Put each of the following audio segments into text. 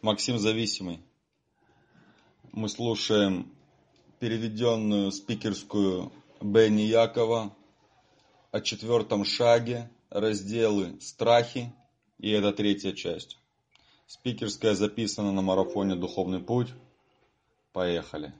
Максим Зависимый. Мы слушаем переведенную спикерскую Бенни Якова о 4 шаге, разделы «Страхи», и это 3-я часть. Спикерская записана на марафоне «Духовный путь». Поехали.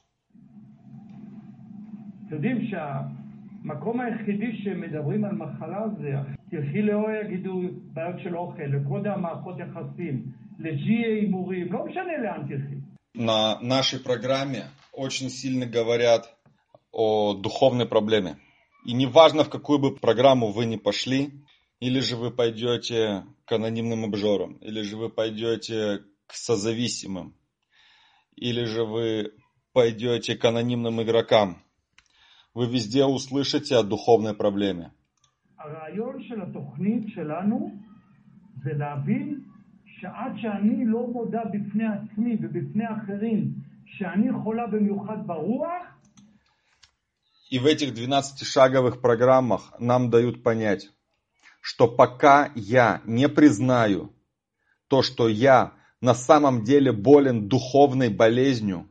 יודעים שהמקום היחידי שמדברים על מחלה זה תלכי לאו יגידו בעיות של אוכל, לקודם מערכות יחסים, לג'י הימורים, לא משנה לאן תלכי. На нашей программе очень сильно говорят о духовной проблеме. И неважно, в какую бы программу вы ни пошли, или же вы пойдете к анонимным обжорам, или же вы пойдете к созависимым, или же вы пойдете к анонимным игрокам, вы везде услышите о духовной проблеме. הרעיון של התוכנית שלנו זה להבין שעד שאני לא מודע בפני עצמי ובפני אחרים שאני חולה במיוחד ברוח. И в этих 12-шаговых программах нам дают понять, что пока я не признаю то, что я на самом деле болен духовной болезнью,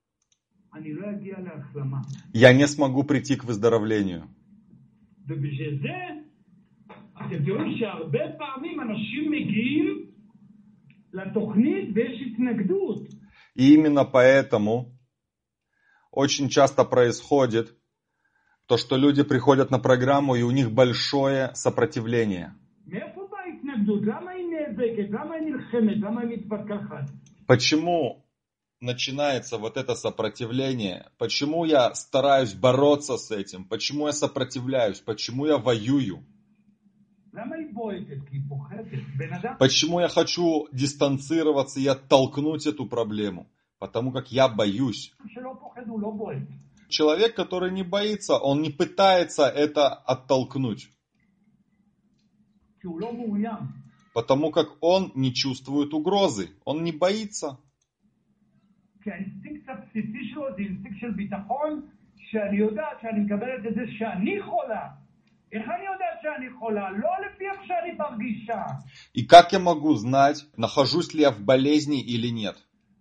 я не смогу прийти к выздоровлению. И именно поэтому очень часто происходит то, что люди приходят на программу, и у них большое сопротивление. Почему начинается вот это сопротивление? Почему я стараюсь бороться с этим? Почему я сопротивляюсь? Почему я воюю? Почему я хочу дистанцироваться и оттолкнуть эту проблему? Потому как я боюсь. Человек, который не боится, он не пытается это оттолкнуть. Потому как он не чувствует угрозы. Он не боится. И как я могу знать, нахожусь ли я в болезни или нет?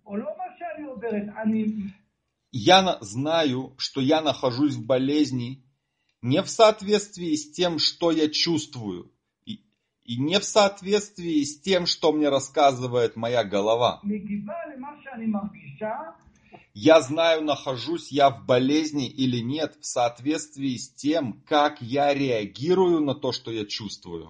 Я знаю, что я нахожусь в болезни не в соответствии с тем, что я чувствую, и не в соответствии с тем, что мне рассказывает моя голова. Я знаю, нахожусь я в болезни или нет, в соответствии с тем, как я реагирую на то, что я чувствую.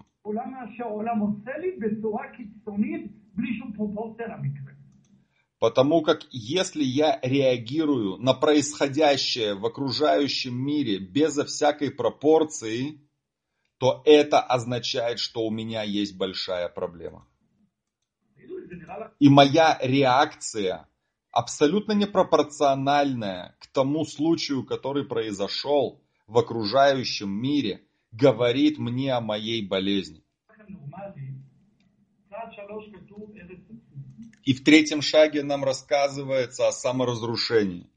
Потому как если я реагирую на происходящее в окружающем мире безо всякой пропорции, то это означает, что у меня есть большая проблема. И моя реакция абсолютно непропорциональная к тому случаю, который произошел в окружающем мире, говорит мне о моей болезни. И в 3-м шаге нам рассказывается о саморазрушении.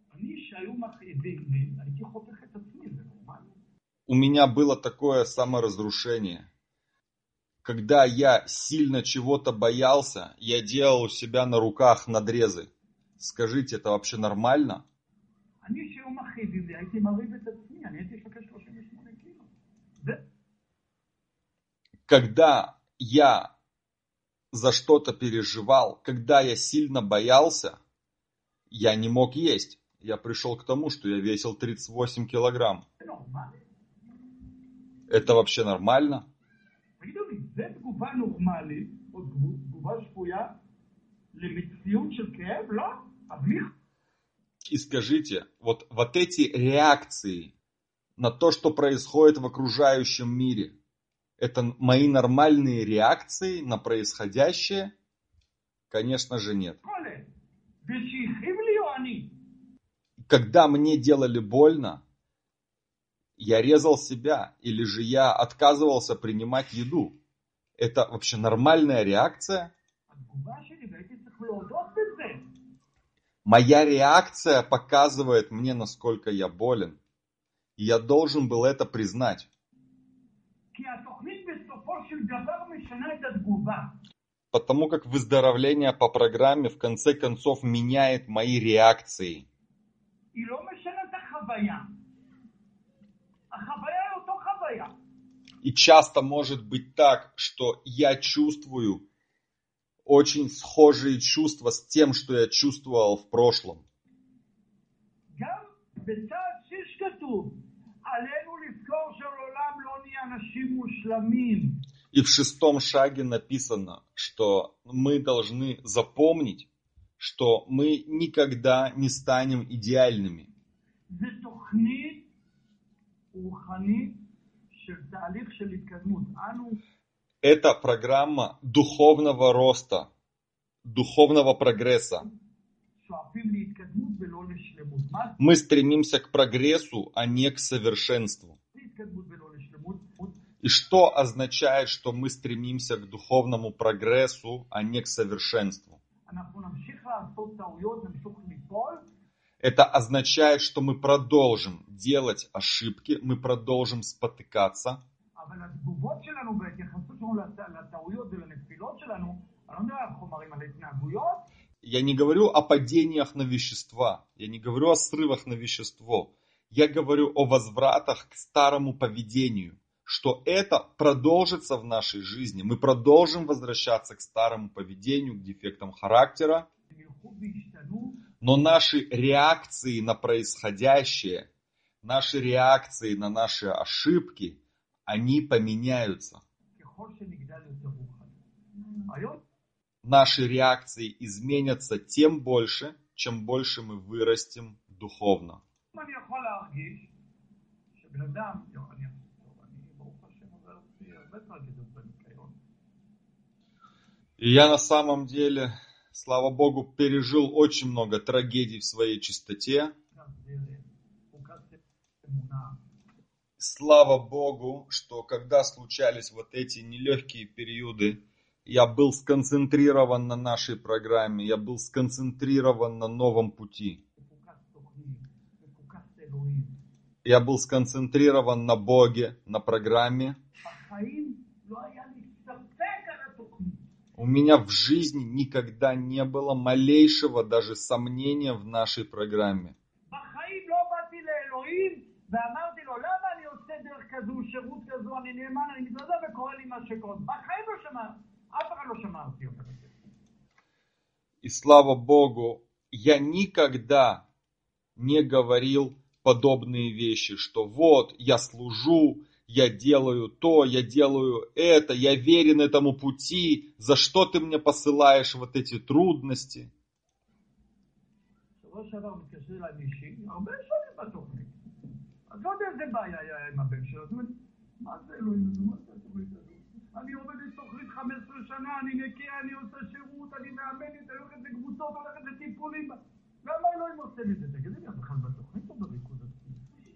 У меня было такое саморазрушение. Когда я сильно чего-то боялся, я делал у себя на руках надрезы. Скажите, это вообще нормально? Когда я за что-то переживал, когда я сильно боялся, я не мог есть. Я пришел к тому, что я весил 38 килограмм. Это вообще нормально? И скажите, вот эти реакции на то, что происходит в окружающем мире, это мои нормальные реакции на происходящее? Конечно же нет. Когда мне делали больно, я резал себя, или же я отказывался принимать еду. Это вообще нормальная реакция? Моя реакция показывает мне, насколько я болен. И я должен был это признать. Потому как выздоровление по программе в конце концов меняет мои реакции. היא לא משנה את החוויה. החוויה היא אותו חוויה. И часто может быть так, что я чувствую очень схожие чувства с тем, что я чувствовал в прошлом. גם בצד שיש כתוב, עלינו לזכור שלעולם לא נהיה אנשים מושלמים. И в 6 шаге написано, что мы должны запомнить, что мы никогда не станем идеальными. זה תוכנית רוחנית של תהליך של התקדמות. אנו Это программа духовного роста, духовного прогресса. שואפים להתקדמות ולא לשלמות. מה Мы стремимся к прогрессу, а не к совершенству. זה התקדמות ולא לשלמות? И что означает, что мы стремимся к духовному прогрессу, а не к совершенству? אנחנו נמשיך לעשות טעויות, נמשיך ליפול, Это означает, что мы продолжим делать ошибки, мы продолжим спотыкаться. אבל התגובות שלנו בהתייחסות שלנו לטעויות ולנפילות שלנו, אני לא מדבר על חומרים, על התנהגויות, Я не говорю о падениях на вещества, я не говорю о срывах на вещество. Я говорю о возвратах к старому поведению, что это продолжится в нашей жизни. Мы продолжим возвращаться к старому поведению, к дефектам характера. הם ילכו וישתנו, Но наши реакции на происходящее, наши реакции на наши ошибки, они поменяются. ככל שנגדל יותר רוחני. היום Наши реакции изменятся тем больше, чем больше мы вырастем духовно. אני יכול להרגיש שבן אדם, אני ברוך השם עובר אותי הרבה טרגדיות בניקיון. И я на самом деле, слава Богу, пережил очень много трагедий в своей чистоте. חוקת אמונה. Слава Богу, что когда случались вот эти нелегкие периоды, я был сконцентрирован на нашей программе, я был сконцентрирован на новом пути. מפוקס תוכנית, מפוקס אלוהים. Я был сконцентрирован на Боге, на программе. בחיים לא היה לי ספק על התוכנית. У меня в жизни никогда не было малейшего даже сомнения в нашей программе. בחיים לא באתי לאלוהים ואמרתי לו, למה אני עושה דרך כזו, שירות כזו, אני נאמן, אני מתנדב וקורא לי מה שקורה. בחיים לא שמע, אף אחד לא שמע אותי. И слава Богу, я никогда не говорил подобные вещи, что вот, я служу, я делаю то, я делаю это, я верен этому пути, за что ты мне посылаешь вот эти трудности? שבוע שעבר מתקשר אליי מישהי, הרבה שנים בתוכנית. אז לא יודע איזה בעיה היה עם הבן שלו. זאת אומרת, מה זה אלוהים? מה זה התוכנית הזו? אני עובד בתוכנית 15 שנה, אני נקי, אני עושה שירות, אני מאמנת, אני הולכת לקבוצות, הולכת לטיפולים. למה אלוהים עושה לי את זה? תגידי לי, את בכלל בתוכנית או בריכוז עצמי?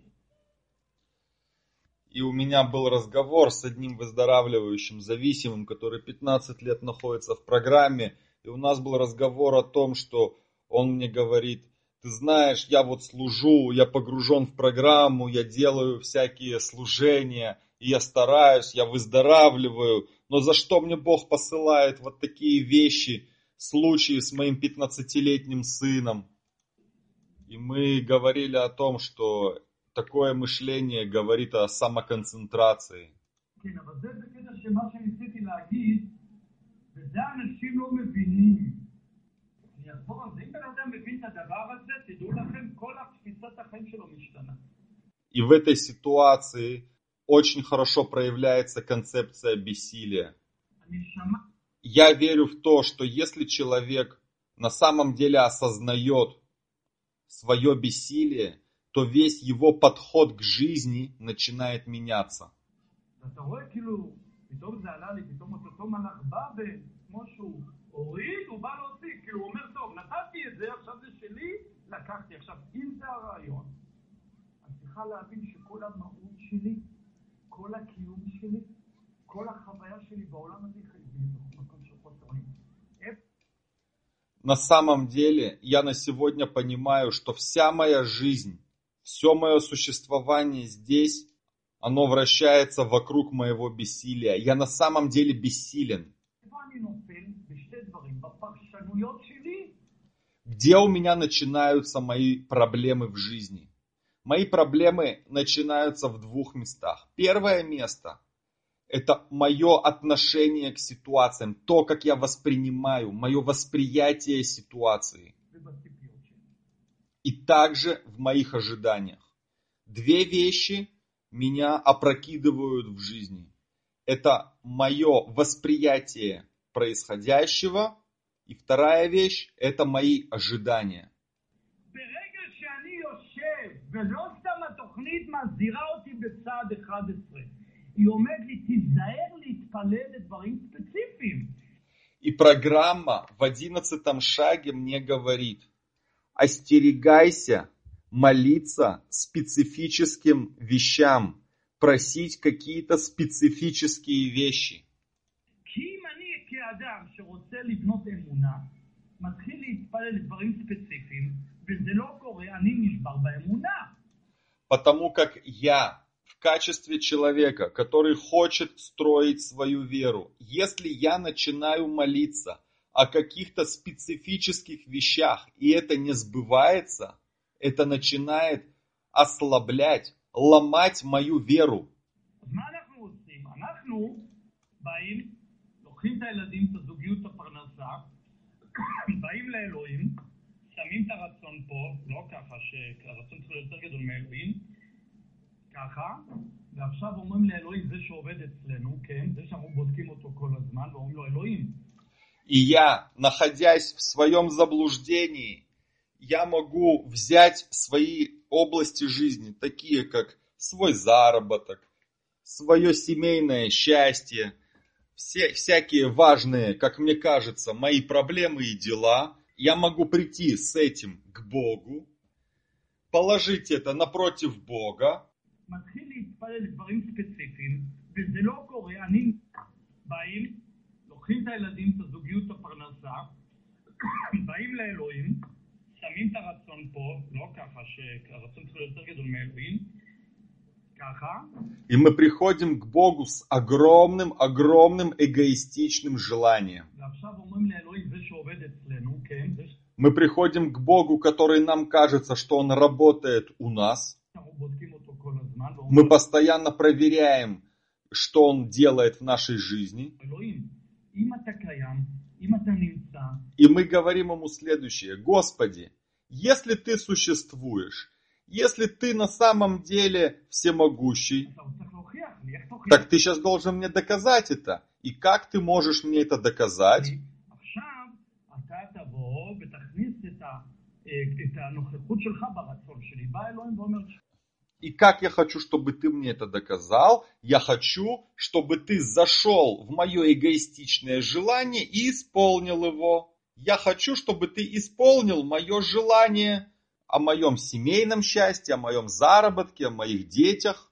И у меня был разговор с одним выздоравливающим зависимым, который 15 лет находится в программе. И у нас был разговор о том, что он мне говорит: ты знаешь, я вот служу, я погружен в программу, я делаю всякие служения, и я стараюсь, я выздоравливаю. Но за что мне Бог посылает вот такие вещи, случаи с моим 15-летним сыном? И мы говорили о том, что такое мышление говорит о самоконцентрации. כן, אבל זה בקטע שמה שניסיתי להגיד, וזה אנשים לא מבינים. אני אחזור על זה, אם בן אדם מבין את הדבר הזה, תדעו לכם, כל תפיסת החיים שלו משתנה. И в этой ситуации очень хорошо проявляется концепция бессилия. אני שמע, Я верю в то, что если человек на самом деле осознает свое бессилие, то весь его подход к жизни начинает меняться. אתה רואה כאילו, פתאום זה עלה לי, פתאום אותו מלאך בא וכמו שהוא הוריד, הוא בא להוציא, כאילו הוא אומר, טוב, נתתי את זה, עכשיו זה שלי, לקחתי. עכשיו, אם זה הרעיון, אני צריכה להבין שכל המהות שלי, כל הקיום שלי, כל החוויה שלי בעולם הזה היא במקום של חוסר אונים. На самом деле, я на сегодня понимаю, что вся моя жизнь, все мое существование здесь, оно вращается вокруг моего бессилия. Я на самом деле бессилен. איפה אני נופל? בפרשנויות שלי. Где у меня начинаются мои проблемы в жизни? Мои проблемы начинаются в двух местах. Первое место – это мое отношение к ситуациям, то, как я воспринимаю, мое восприятие ситуации. ובציפיות שלי. И также в моих ожиданиях. Две вещи меня опрокидывают в жизни. Это мое восприятие происходящего. И вторая вещь – это мои ожидания. ברגע שאני יושב, ולא סתם התוכנית מזהירה אותי בצעד 11, היא אומרת לי, תיזהר להתפלל לדברים ספציפיים. И программа в 11 шаге мне говорит: остерегайся молиться специфическим вещам, просить какие-то специфические вещи. כי אם אני כאדם שרוצה לבנות אמונה, מתחיל להתפלל לדברים ספציפיים, וזה לא קורה, אני נשבר באמונה. Потому как я в качестве человека, который хочет строить свою веру, если я начинаю молиться о каких-то специфических вещах, и это не сбывается, это начинает ослаблять, ломать мою веру. אז מה אנחנו עושים? אנחנו באים, לוקחים את הילדים, את הזוגיות, את הפרנסה, באים לאלוהים, שמים את הרצון פה, לא ככה שהרצון צריך להיות יותר גדול מאלוהים, ככה, ועכשיו אומרים לאלוהים, זה שעובד אצלנו, כן, זה שאנחנו בודקים אותו כל הזמן, ואומרים לו, אלוהים. И я, находясь в своем заблуждении, я могу взять свои области жизни, такие как свой заработок, свое семейное счастье, всякие важные, как мне кажется, мои проблемы и дела. Я могу прийти с этим к Богу, положить это напротив Бога. מתחיל להתפלל לדברים ספציפיים, וזה לא קורה, אני באים, לוקחים את הילדים, את הזוגיות, את הפרנסה, באים לאלוהים, שמים את הרצון פה, לא ככה שהרצון צריך להיות יותר גדול מאלוהים, ככה. И мы приходим к Богу с огромным эгоистичным желанием. ועכשיו אומרים לאלוהים, זה שעובד אצלנו, כן, זה Мы приходим к Богу, который нам кажется, что Он работает у нас. שאנחנו בודקים אותו כל הזמן, ואומרים Мы постоянно проверяем, что Он делает в нашей жизни. אלוהים, אם אתה קיים, אם אתה נמצא, И мы говорим Ему следующее: Господи, если Ты существуешь, если Ты на самом деле всемогущий, אתה צריך להוכיח לי, איך תוכיח? так Ты сейчас должен мне доказать это. И как Ты можешь мне это доказать? עכשיו אתה תבוא ותכניס את הנוכחות שלך ברצון שלי. בא אלוהים ואומר, И как я хочу, чтобы Ты мне это доказал? Я хочу, чтобы Ты зашел в мое эгоистичное желание и исполнил его. Я хочу, чтобы Ты исполнил мое желание о моем семейном счастье, о моем заработке, о моих детях.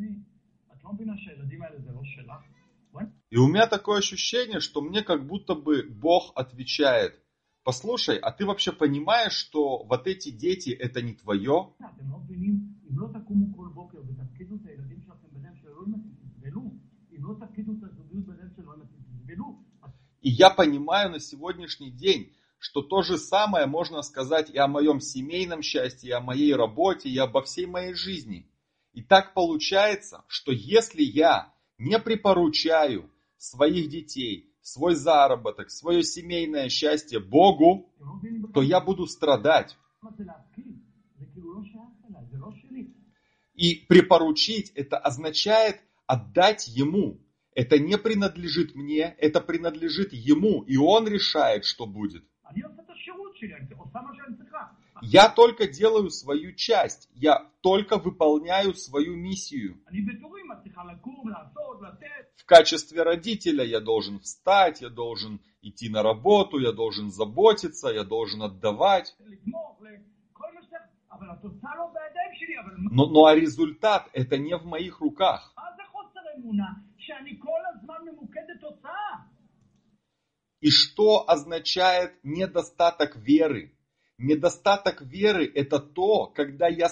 את לא מבינה שהילדים האלה זה לא שלך? И у меня такое ощущение, что мне как будто бы Бог отвечает: послушай, а ты вообще понимаешь, что вот эти дети это не твое? אתם לא מבינים, אם לא תקומו כל בוקר ותפקידו את הילדים שלכם בלב של אלוהים, אתם תסבלו. אם לא תפקידו את הזוגיות בלב של אלוהים, אתם תסבלו. И я понимаю на сегодняшний день, что то же самое можно сказать и о моем семейном счастье, и о моей работе, и обо всей моей жизни. И так получается, что если я не припоручаю своих детей, свой заработок, свое семейное счастье Богу, אתם לא מבינים то בכלל я буду страдать. מה זה להפקיד. זה כאילו לא שייך אליי, זה לא שלי. И припоручить это означает отдать Ему. Это не принадлежит мне, это принадлежит Ему, и Он решает, что будет. אני עושה את השירות שלי, אני עושה מה שאני צריכה. Я только делаю свою часть, я только выполняю свою миссию. אני בטורים, את צריכה לקום, לעשות, לתת. В качестве родителя я должен встать, я должен идти на работу, я должен заботиться, я должен отдавать. לתמוך, לכל מה שצריך, אבל התוצאה לא בידיים שלי, אבל Но результат это не в моих руках. מה זה חוסר אמונה? שאני כל הזמן ממוקדת תוצאה. И что означает недостаток веры? Недостаток веры это то, когда я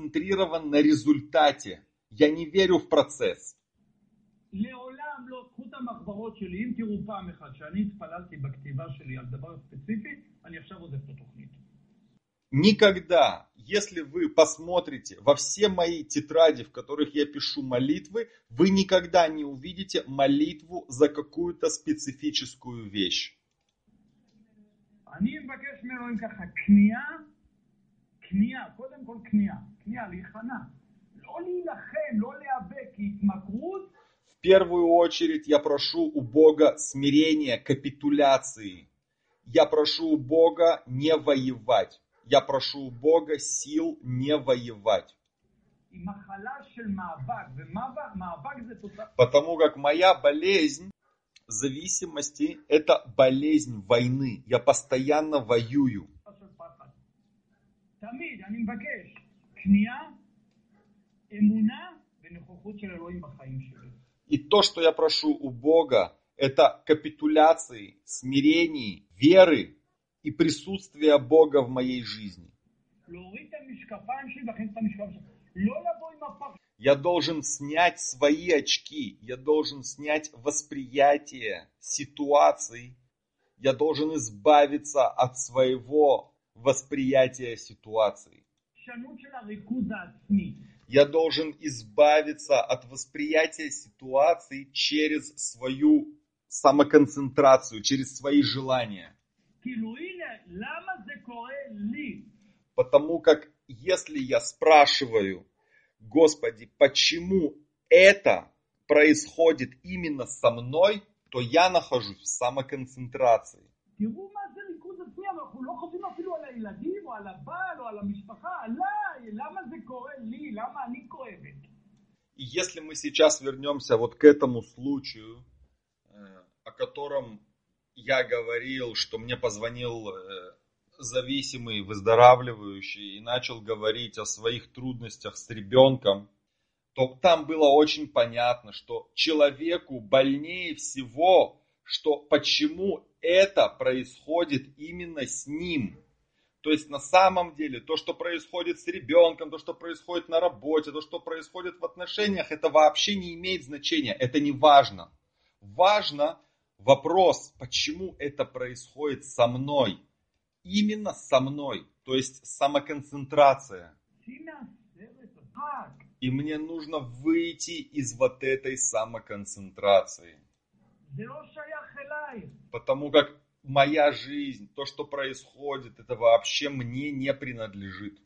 сконцентрирован на результате. Я не верю в процесс. לעולם לא, קחו את המחברות שלי, אם תראו פעם אחת שאני התפללתי בכתיבה שלי על דבר ספציפי, אני עכשיו עוזב את התוכנית. Никогда, если вы посмотрите во все мои тетради, в которых я пишу молитвы, вы никогда не увидите молитву за какую-то специфическую вещь. אני מבקש מאלוהים ככה, כניעה, קודם כל כניעה, להיכנע. לא להילחם, לא להיאבק, כי התמכרות. В первую очередь я прошу у Бога смирения, капитуляции. Я прошу у Бога не воевать. Я прошу у Бога сил не воевать. Потому как моя болезнь зависимости – это болезнь войны. Я постоянно воюю. И то, что я прошу у Бога, это капитуляции, смирений, веры и присутствие Бога в моей жизни. Я должен снять свои очки, я должен снять восприятие ситуаций, я должен избавиться от своего восприятия ситуаций. Я должен избавиться от восприятия ситуаций через свою самоконцентрацию, через свои желания. Потому как если я спрашиваю, Господи, почему это происходит именно со мной, то я нахожусь в самоконцентрации. И если мы сейчас вернемся вот к этому случаю, о котором я говорил, что мне позвонил зависимый, выздоравливающий и начал говорить о своих трудностях с ребенком, то там было очень понятно, что человеку больнее всего, что почему это происходит именно с ним. То есть на самом деле то, что происходит с ребенком, то, что происходит на работе, то, что происходит в отношениях, это вообще не имеет значения, это не важно. Важно вопрос, почему это происходит со мной. Именно со мной, то есть самоконцентрация. И мне нужно выйти из вот этой самоконцентрации. Потому как моя жизнь, то, что происходит, это вообще мне не принадлежит.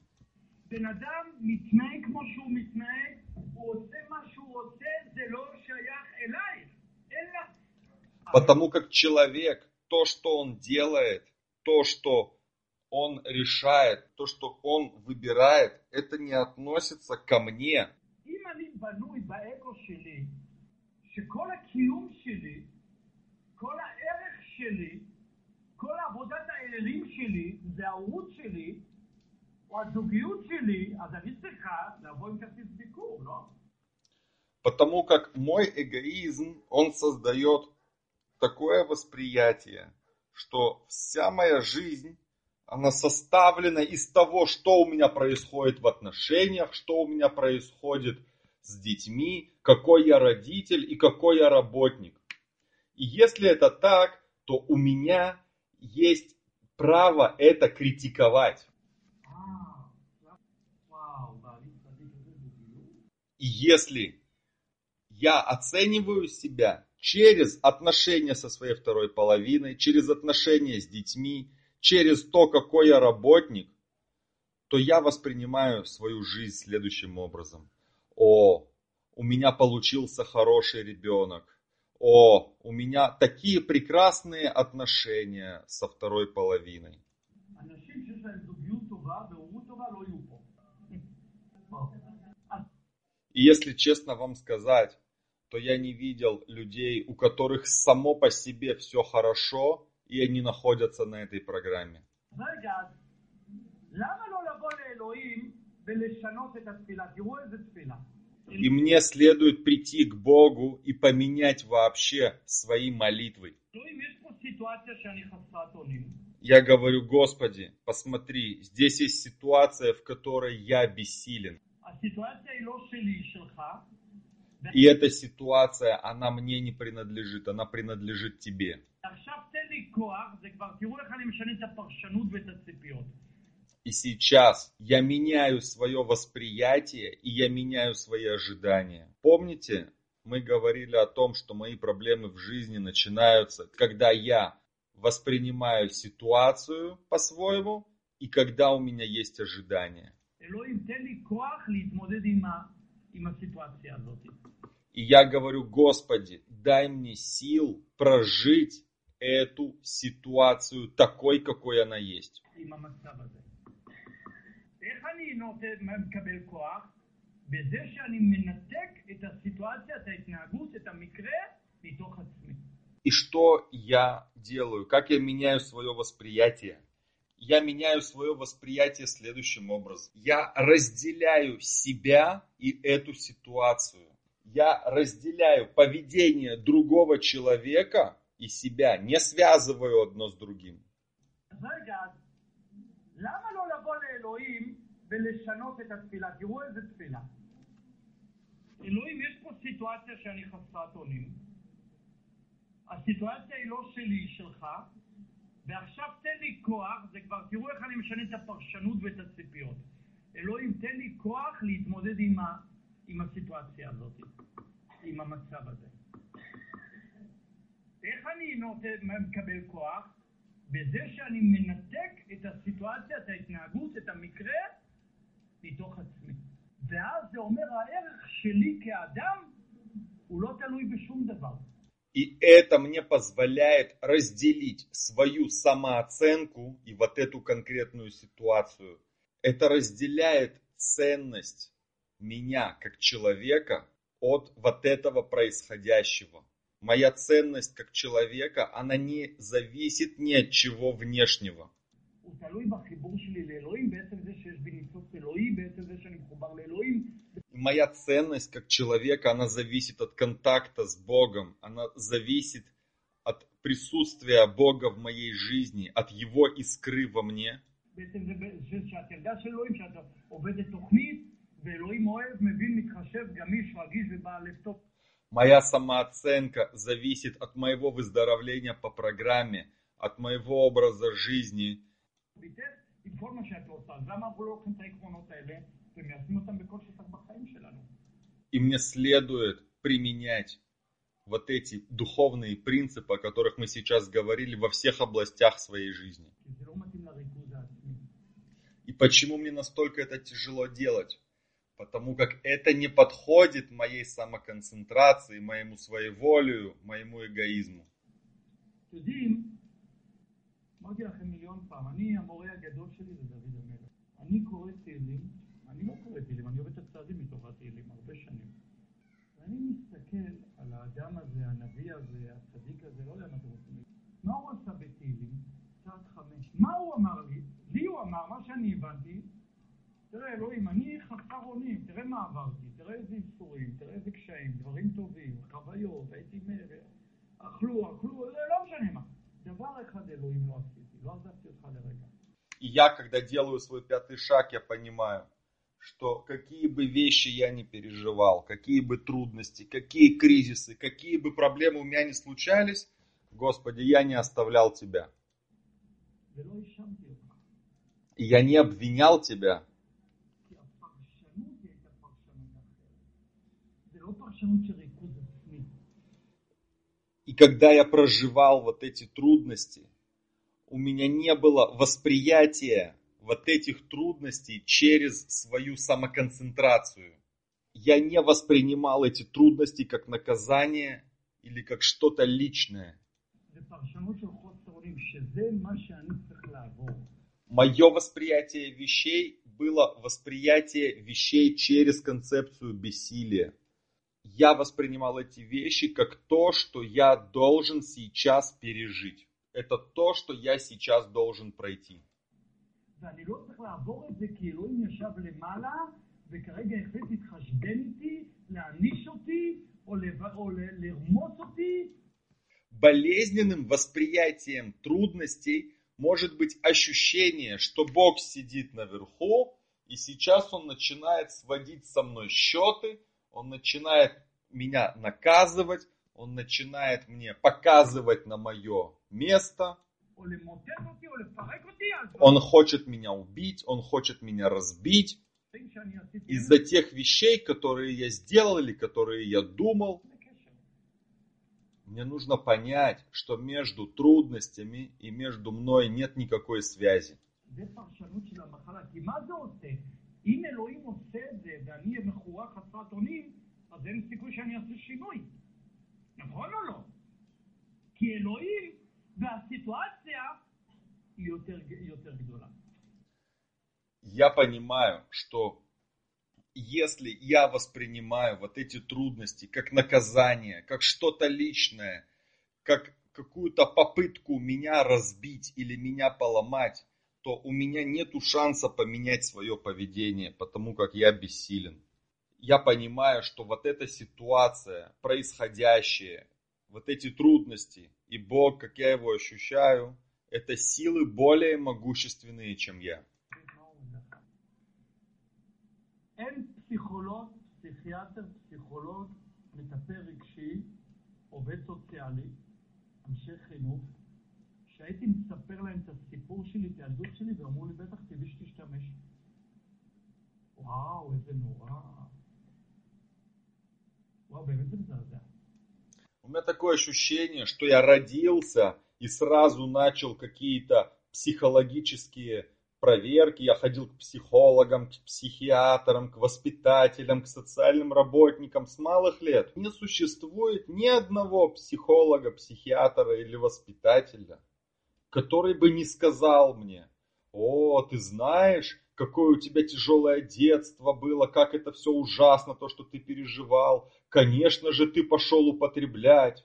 Потому как человек, то, что он делает, то, что он решает, то, что он выбирает, это не относится ко мне. Потому как мой эгоизм, он создает такое восприятие, что вся моя жизнь, она составлена из того, что у меня происходит в отношениях, что у меня происходит с детьми, какой я родитель и какой я работник. И если это так, то у меня есть право это критиковать. И если я оцениваю себя через отношения со своей второй половиной, через отношения с детьми, через то, какой я работник, то я воспринимаю свою жизнь следующим образом. О, у меня получился хороший ребенок. О, у меня такие прекрасные отношения со второй половиной. И если честно вам сказать, то я не видел людей, у которых само по себе все хорошо, и они находятся на этой программе. И мне следует прийти к Богу и поменять вообще свои молитвы. Я говорю, Господи, посмотри, здесь есть ситуация, в которой я бессилен. И эта ситуация, она мне не принадлежит, она принадлежит тебе. И сейчас я меняю свое восприятие, и я меняю свои ожидания. Помните, мы говорили о том, что мои проблемы в жизни начинаются, когда я воспринимаю ситуацию по-своему, и когда у меня есть ожидания. И я говорю: Господи, дай мне сил прожить эту ситуацию такой, какой она есть. И что я делаю? Как я меняю свое восприятие? Я меняю свое восприятие следующим образом. Я разделяю себя и эту ситуацию. Я разделяю поведение другого человека и себя, не связываю одно с другим. אלוהים, יש פה סיטואציה שאני חסרת אונים. הסיטואציה היא לא שלי, היא שלך. ועכשיו תן לי כוח, זה כבר, תראו איך אני משנה את הפרשנות ואת הציפיות. אלוהים, תן לי כוח להתמודד עם הסיטואציה הזאת, עם המצב הזה. איך אני מקבל כוח? בזה שאני מנתק את הסיטואציה, את ההתנהגות, את המקרה, מתוך עצמי. ואז זה אומר, הערך שלי כאדם הוא לא תלוי בשום דבר. И это мне позволяет разделить свою самооценку и вот эту конкретную ситуацию. Это разделяет ценность меня как человека от вот этого происходящего. Моя ценность как человека, она не зависит ни от чего внешнего. И моя ценность как человека, она зависит от контакта с Богом, она зависит от присутствия Бога в моей жизни, от Его искры во мне. Моя самооценка зависит от моего выздоровления по программе, от моего образа жизни. И мне следует применять вот эти духовные принципы, о которых мы сейчас говорили, во всех областях своей жизни. И почему мне настолько это тяжело делать? Потому как это не подходит моей самоконцентрации, моему своеволию, моему эгоизму. אמרתי לכם מיליון פעם, אני המורה הגדול שלי זה דוד המלך. אני קורא תהילים, אני לא קורא תהילים, אני עובד את הצעדים מתוך התהילים הרבה שנים. ואני מסתכל על האדם הזה, הנביא הזה, הצדיק הזה, לא יודע מה אתם רוצים. מה הוא עשה בתהילים? צעד 5. מה הוא אמר לי? לי הוא אמר, מה שאני הבנתי, תראה אלוהים, אני חסר אונים, תראה מה עברתי, תראה איזה איסורים, תראה איזה קשיים, דברים טובים, חוויות, הייתי מראה, אכלו, זה לא משנה מה. И я, когда делаю свой пятый шаг, я понимаю, что какие бы вещи я ни переживал, какие бы трудности, какие кризисы, какие бы проблемы у меня ни случались, Господи, я не оставлял Тебя. И я не обвинял Тебя. И когда я проживал вот эти трудности, у меня не было восприятия вот этих трудностей через свою самоконцентрацию. Я не воспринимал эти трудности как наказание или как что-то личное. Мое восприятие вещей было восприятие вещей через концепцию бессилия. Я воспринимал эти вещи как то, что я должен сейчас пережить. Это то, что я сейчас должен пройти. Болезненным восприятием трудностей может быть ощущение, что Бог сидит наверху, и сейчас Он начинает сводить со мной счеты, Он начинает меня наказывать, он начинает мне показывать на мое место. או למוטט אותי או לפרק אותי, אז Он хочет меня убить, он хочет меня разбить. דברים שאני עשיתי, Из-за тех вещей, которые я сделал или которые я думал, אין קשר. мне нужно понять, что между трудностями и между мной нет никакой связи. זה פרשנות של המחלה, כי מה זה עושה? אם אלוהים עושה את זה ואני אהיה מכורה חסרת אונים, אז אין סיכוי שאני אעשה שינוי. נכון או לא? כי אלוהים והסיטואציה היא יותר גדולה. Я понимаю, что если я воспринимаю вот эти трудности как наказание, как что-то личное, как какую-то попытку меня разбить или меня поломать, то у меня нету шанса поменять свое поведение, потому как я бессилен. Я понимаю, что вот эта ситуация, происходящее, вот эти трудности, и Бог, как я его ощущаю, это силы более могущественные, чем я. אין פסיכולוג, פסיכיאטר, פסיכולוג, מטפל רגשי, עובד סוציאלי, אנשי חינוך, שהייתי מספר להם את הסיפור שלי, את הילדות שלי, ואמרו לי, בטח טבעי שתשתמש. וואו, איזה נורא. וואו, באמת זה מזעזע. У меня такое ощущение, что я родился и сразу начал какие-то психологические проверки. Я ходил к психологам, к психиатрам, к воспитателям, к социальным работникам с малых лет. Не существует ни одного психолога, психиатра или воспитателя, который бы не сказал мне: о, ты знаешь, какое у тебя тяжелое детство было, как это все ужасно, то, что ты переживал. Конечно же, ты пошел употреблять.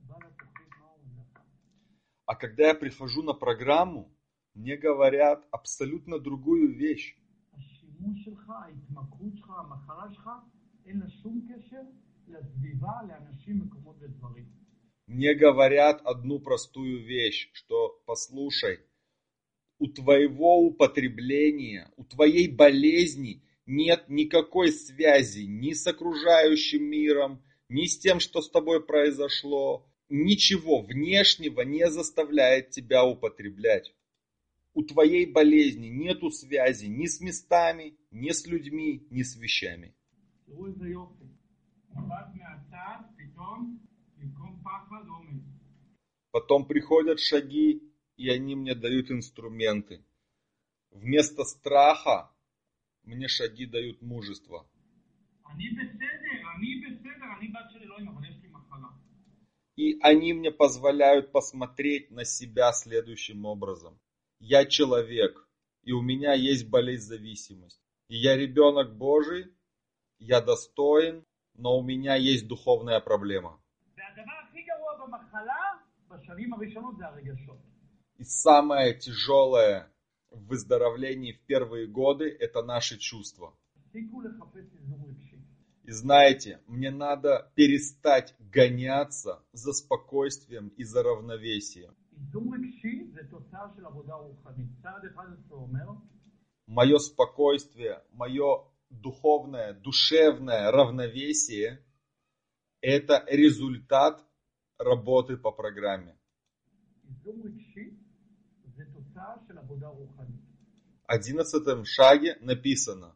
А когда я прихожу на программу, мне говорят абсолютно другую вещь. השימוש שלך, ההתמכרות שלך, המחלה שלך, אין לה שום קשר לסביבה, לאנשים, מקומות ודברים. Мне говорят одну простую вещь, что послушай, у твоего употребления, у твоей болезни нет никакой связи ни с окружающим миром, ни с тем, что с тобой произошло. Ничего внешнего не заставляет тебя употреблять. У твоей болезни нету связи ни с местами, ни с людьми, ни с вещами. תראו איזה יופי. מבט מהצד, פתאום, במקום פחד, אומץ. Потом приходят шаги, и они мне дают инструменты. Вместо страха мне шаги дают мужество. אני בסדר, אני בת של אלוהים, אבל יש לי מחלה. И они мне позволяют посмотреть на себя следующим образом. Я человек, и у меня есть болезнь-зависимость. И я ребенок Божий, я достоин, но у меня есть духовная проблема. והדבר הכי גרוע במחלה, בשנים הראשונות זה הרגשות. И самое тяжелое в выздоровлении в первые годы – это наши чувства. תפסיקו לחפש איזון רגשי. И знаете, мне надо перестать гоняться за спокойствием и за равновесием. איזון רגשי זה תוצאה של עבודה רוחנית. צעד אחד זה אומר, Мое спокойствие, мое духовное, душевное равновесие – это результат работы по программе. איזון רגשי זה תוצאה של עבודה רוחנית. В 11 шаге написано: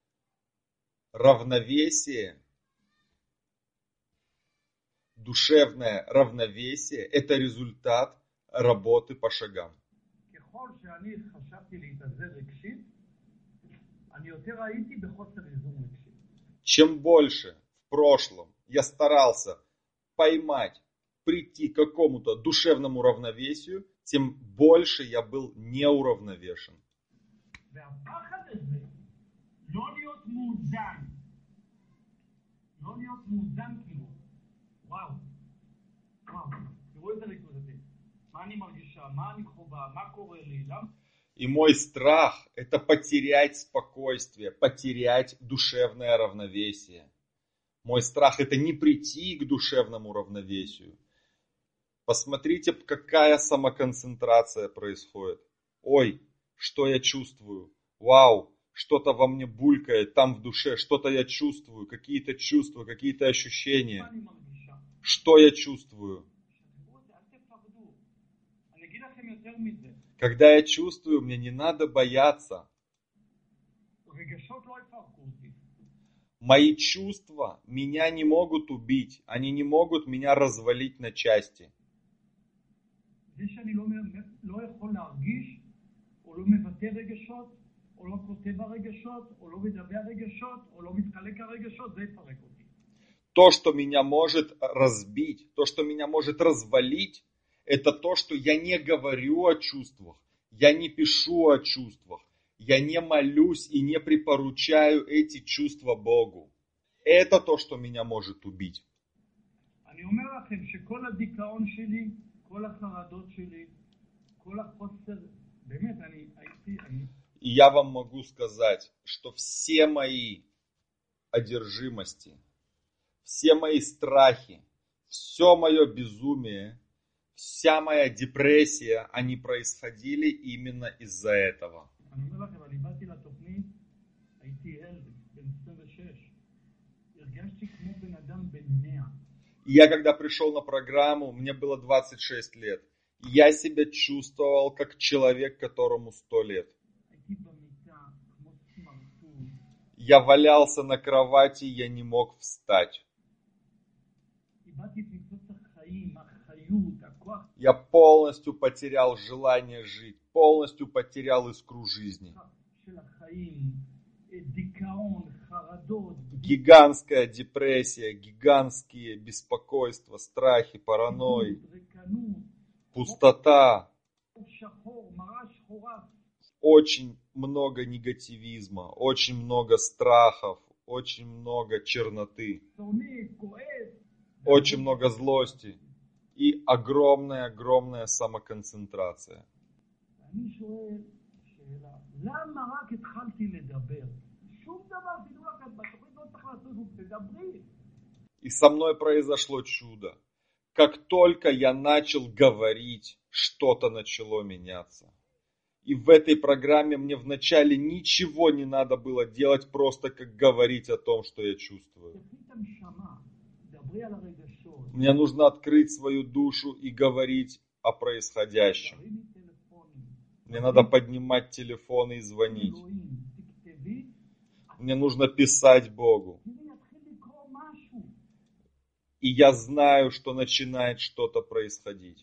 равновесие, душевное равновесие – это результат работы по шагам. ככל שאני חשבתי להתאזר רגשית, אני יותר הייתי בחוסר איזון רגשי. Чем больше в прошлом я старался поймать, прийти к какому-то душевному равновесию, тем больше я был неуравновешен. והפחד הזה, לא להיות מאוזן. לא להיות מאוזן כאילו. וואו. תראו איזה ריכוז הזה. מה אני מרגישה? מה אני חובה? מה קורה לי? למה? И мой страх – это потерять спокойствие, потерять душевное равновесие. Мой страх – это не прийти к душевному равновесию. Посмотрите, какая самоконцентрация происходит. Ой, что я чувствую? Вау, что-то во мне булькает, там в душе, что-то я чувствую, какие-то чувства, какие-то ощущения. מה אני מרגישה? Что я чувствую? אל תפחדו. אני אגיד לכם יותר מזה. Когда я чувствую, мне не надо бояться. רגשות לא יפרקו אותי. Мои чувства меня не могут убить, они не могут меня развалить на части. זה שאני לא יכול להרגיש, או לא מבטא רגשות, או לא כותב הרגשות, או לא מדבר רגשות, או לא מתחלק הרגשות, זה יפרק אותי. То, что меня может разбить, то, что меня может развалить, это то, что я не говорю о чувствах, я не пишу о чувствах, я не молюсь и не припоручаю эти чувства Богу. Это то, что меня может убить. אני אומר לכם שכל הדיכאון שלי, כל החרדות שלי, כל החוסר, באמת, И я вам могу сказать, что все мои одержимости, все мои страхи, все мое безумие, вся моя депрессия, они происходили именно из-за этого. אני אומר לכם, אני באתי לתוכנית, הייתי ילד, בן 26, הרגשתי כמו בן אדם בן 100. И я когда пришел на программу, мне было 26 лет. Я себя чувствовал как человек, которому 100 лет. הייתי במיטה, כמו סמרטוט. Я валялся на кровати, я не мог встать. איבדתי את ניצוץ החיים, החיות, הכוח Я полностью потерял желание жить, полностью потерял искру жизни. של החיים, דיכאון, חרדות, Гигантская депрессия, гигантские беспокойства, страхи, паранойи, ריקנות, пустота, שחור, מראה שחורה, очень много негативизма, очень много страхов, очень много черноты, שונא, כועס. очень много злости и огромная самоконцентрация. אני שואל שאלה, למה רק התחלתי לדבר? שום דבר, תדעו לכם, בתוכנית לא צריך לעשות, תדברי. И со мной произошло чудо. Как только я начал говорить, что-то начало меняться. И в этой программе мне вначале ничего не надо было делать, просто как говорить о том, что я чувствую. תפי את הנשמה, דברי על הרגשות, Мне нужно открыть свою душу и говорить о происходящем. תרימי טלפונים, Мне надо поднимать телефон и звонить. אלוהים, תכתבי, Мне нужно писать Богу. תראי, יתחיל לקרוא משהו. И я знаю, что начинает что-то происходить.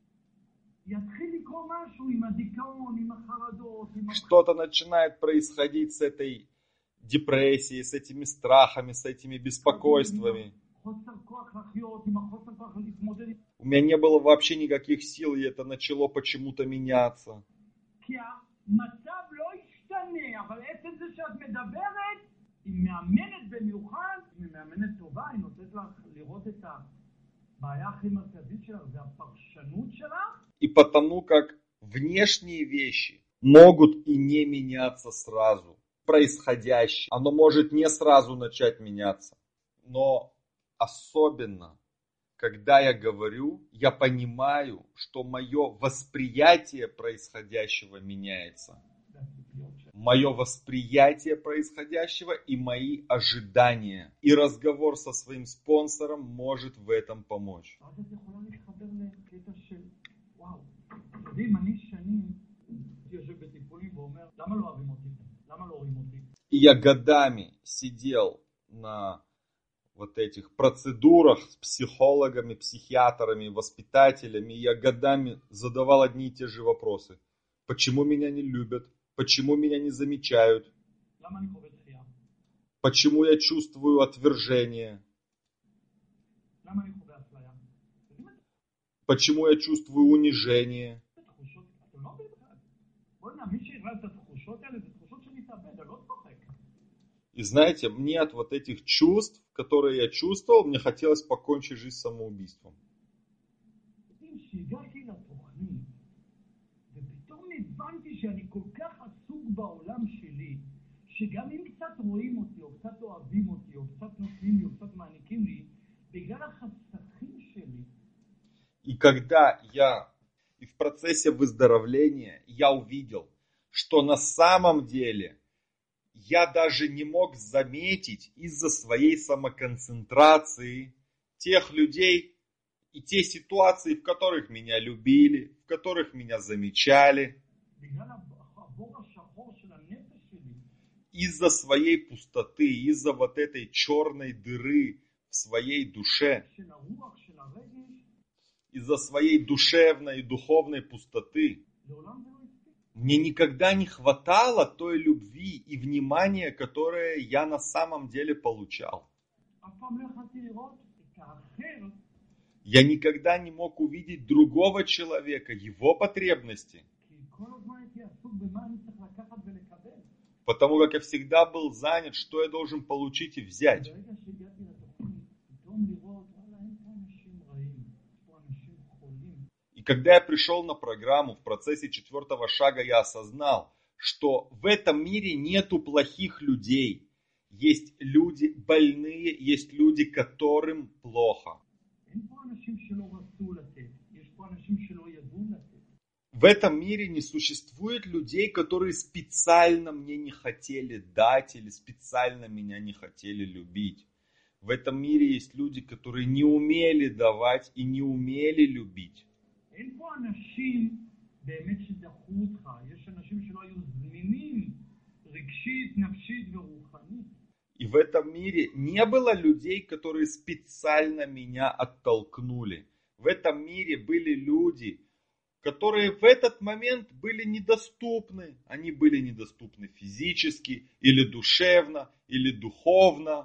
יתחיל לקרוא משהו עם הדיכאון, עם החרדות, עם Что-то начинает происходить с этой депрессией, с этими страхами, с этими беспокойствами. חוסר כוח לחיות, עם החוסר כוח להתמודד. У меня не было вообще никаких сил, и это начало почему-то меняться. כי המצב לא ישתנה, אבל עצם זה שאת מדברת, היא מאמנת במיוחד, היא מאמנת טובה, היא נותנת לך לראות את הבעיה הכי מרכזית שלך, זה הפרשנות שלך. И потому как внешние вещи могут и не меняться сразу. Происходящее, оно может не сразу начать меняться. Но особенно, когда я говорю, я понимаю, что мое восприятие происходящего меняется. Мое восприятие происходящего и мои ожидания. И разговор со своим спонсором может в этом помочь. אז את יכולה להתחבר לקטע של, וואו, יודעים, אני שנים יושב בטיפולים ואומר, למה לא אוהבים אותי? למה לא רואים אותי? И я годами сидел на вот этих процедурах с психологами, психиатрами, воспитателями. И я годами задавал одни и те же вопросы. Почему меня не любят? Почему меня не замечают? למה אני חווה דחייה? Почему я чувствую отвержение? למה אני חווה אפליה? יודעים את Почему я чувствую унижение? זה תחושות, אתם לא מבינים בכלל. בואי נע, מי שהראה את התחושות האלה, זה תחושות שמתאבד, אני לא צוחק. И знаете, мне от вот этих чувств, которые я чувствовал, мне хотелось покончить жизнь самоубийством. יודעים, שהגעתי לתוכנית, ופתאום הבנתי שאני כל כך עסוק בעולם שלי, שגם אם קצת רואים אותי, או קצת אוהבים אותי, או קצת נותנים לי, או קצת מעניקים לי, בגלל החסכים שלי, И когда и в процессе выздоровления, я увидел, что на самом деле я даже не мог заметить из-за своей самоконцентрации тех людей и те ситуации, в которых меня любили, в которых меня замечали. Из-за своей пустоты, из-за вот этой черной дыры в своей душе, из-за своей душевной и духовной пустоты, мне никогда не хватало той любви и внимания, которое я на самом деле получал. Я никогда не мог увидеть другого человека, его потребности. Потому как я всегда был занят, что я должен получить и взять. И когда я пришел на программу, в процессе 4-го шага я осознал, что в этом мире нету плохих людей. Есть люди больные, есть люди, которым плохо. В этом мире не существует людей, которые специально мне не хотели дать или специально меня не хотели любить. В этом мире есть люди, которые не умели давать и не умели любить. И в этом мире не было людей, которые специально меня оттолкнули. В этом мире были люди, которые в этот момент были недоступны. Они были недоступны физически, или душевно, или духовно.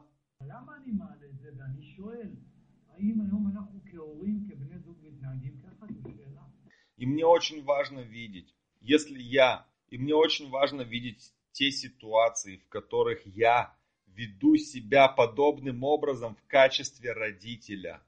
И мне очень важно видеть, мне очень важно видеть те ситуации, в которых я веду себя подобным образом в качестве родителя.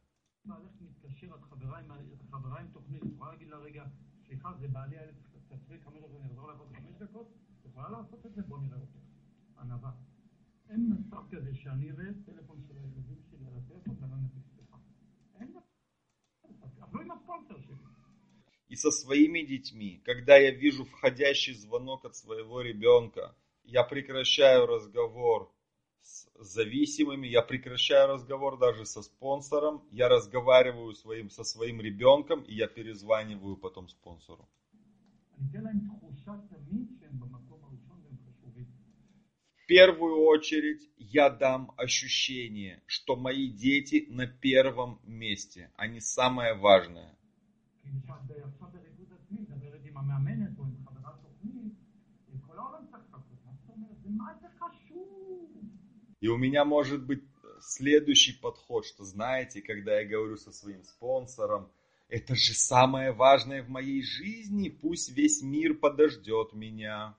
И со своими детьми, когда я вижу входящий звонок от своего ребенка, я прекращаю разговор с зависимыми, я прекращаю разговор даже со спонсором, я разговариваю со своим ребенком, и я перезваниваю потом спонсору. В первую очередь я дам ощущение, что мои дети на первом месте, они самое важное. И у меня может быть следующий подход, что знаете, когда я говорю со своим спонсором, это же самое важное в моей жизни, пусть весь мир подождет меня.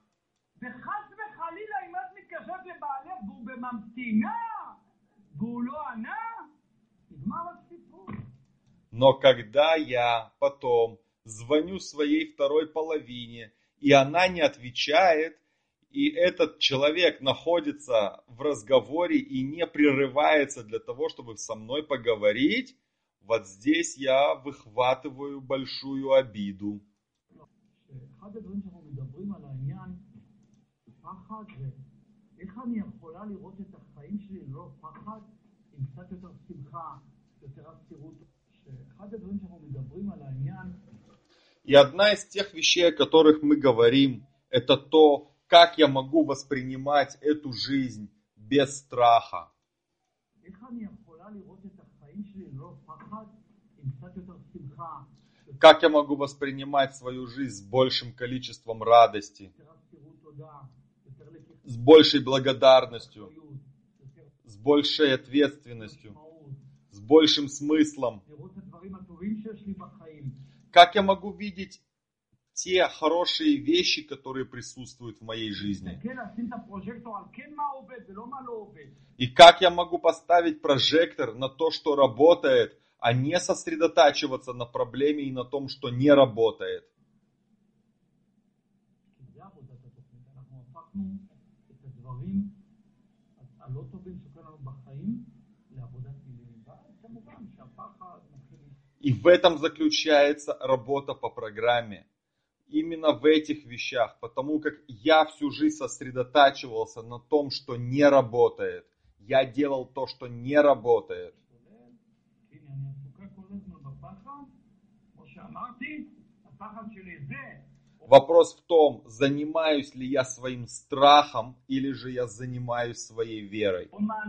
Но когда я потом звоню своей второй половине, и она не отвечает, и этот человек находится в разговоре и не прерывается для того, чтобы со мной поговорить, вот здесь я выхватываю большую обиду. И одна из тех вещей, о которых мы говорим, это то, как я могу воспринимать эту жизнь без страха. Как я могу воспринимать свою жизнь с большим количеством радости, с большей благодарностью, с большей ответственностью, с большим смыслом. Как я могу видеть те хорошие вещи, которые присутствуют в моей жизни. И как я могу поставить прожектор на то, что работает, а не сосредотачиваться на проблеме и на том, что не работает. И в этом заключается работа по программе. Именно в этих вещах, потому как я всю жизнь сосредотачивался на том, что не работает. Я делал то, что не работает. Вопрос в том, занимаюсь ли я своим страхом, или же я занимаюсь своей верой.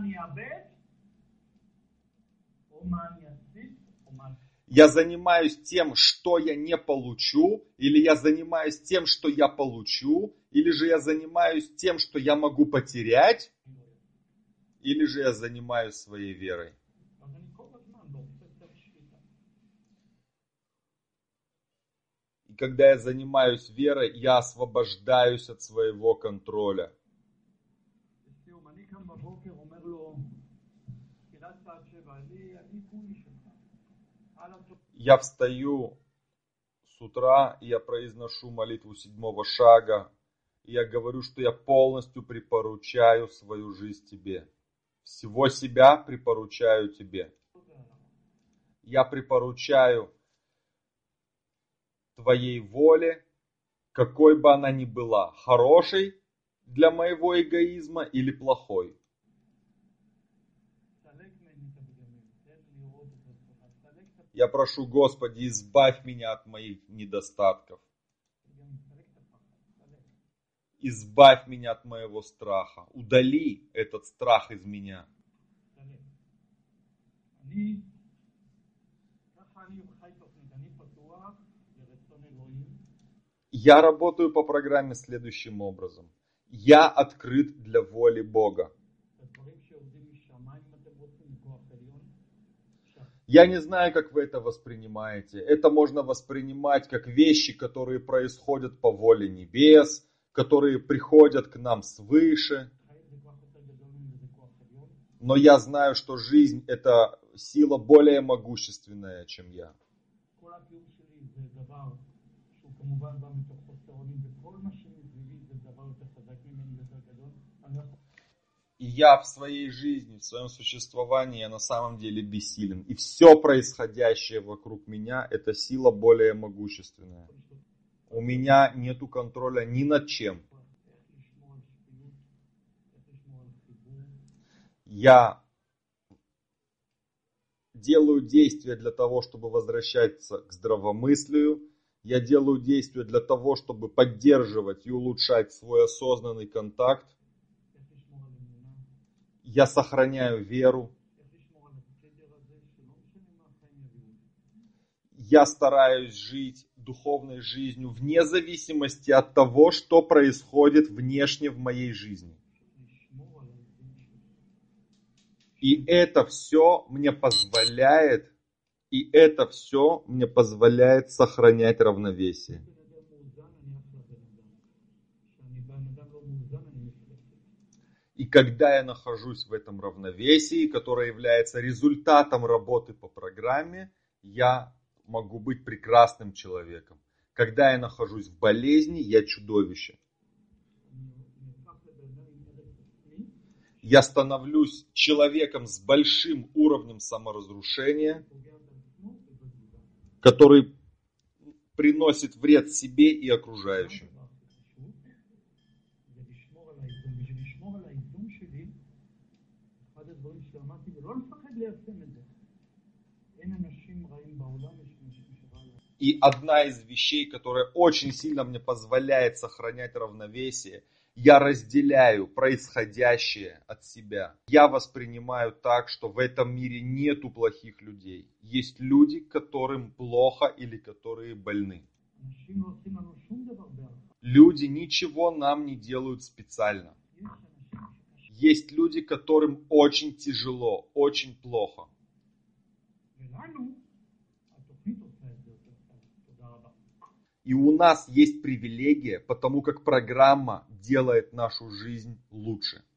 Я занимаюсь тем, что я не получу, или я занимаюсь тем, что я получу, или же я занимаюсь тем, что я могу потерять, или же я занимаюсь своей верой. И когда я занимаюсь верой, я освобождаюсь от своего контроля. Я встаю с утра, и я произношу молитву 7-го шага, и я говорю, что я полностью припоручаю свою жизнь тебе. Всего себя припоручаю тебе. Я припоручаю твоей воле, какой бы она ни была, хорошей для моего эгоизма или плохой. Я прошу, Господи, избавь меня от моих недостатков. Избавь меня от моего страха. Удали этот страх из меня. Я работаю по программе следующим образом. Я открыт для воли Бога. Я не знаю, как вы это воспринимаете. Это можно воспринимать как вещи, которые происходят по воле небес, которые приходят к нам свыше. Но я знаю, что жизнь — это сила более могущественная, чем я. И я в своей жизни, в своем существовании, я на самом деле бессилен. И все происходящее вокруг меня — это сила более могущественная. У меня нету контроля ни над чем. Я делаю действия для того, чтобы возвращаться к здравомыслию. Я делаю действия для того, чтобы поддерживать и улучшать свой осознанный контакт. Я сохраняю веру. Я стараюсь жить духовной жизнью вне зависимости от того, что происходит внешне в моей жизни. И это все мне позволяет сохранять равновесие. И когда я нахожусь в этом равновесии, которое является результатом работы по программе, я могу быть прекрасным человеком. Когда я нахожусь в болезни, я чудовище. Я становлюсь человеком с большим уровнем саморазрушения, который приносит вред себе и окружающим. И одна из вещей, которая очень сильно мне позволяет сохранять равновесие, я разделяю происходящее от себя. Я воспринимаю так, что в этом мире нету плохих людей. Есть люди, которым плохо или которые больны. Люди ничего нам не делают специально. Есть люди, которым очень тяжело, очень плохо. И у нас есть привилегия, потому как программа делает нашу жизнь лучше.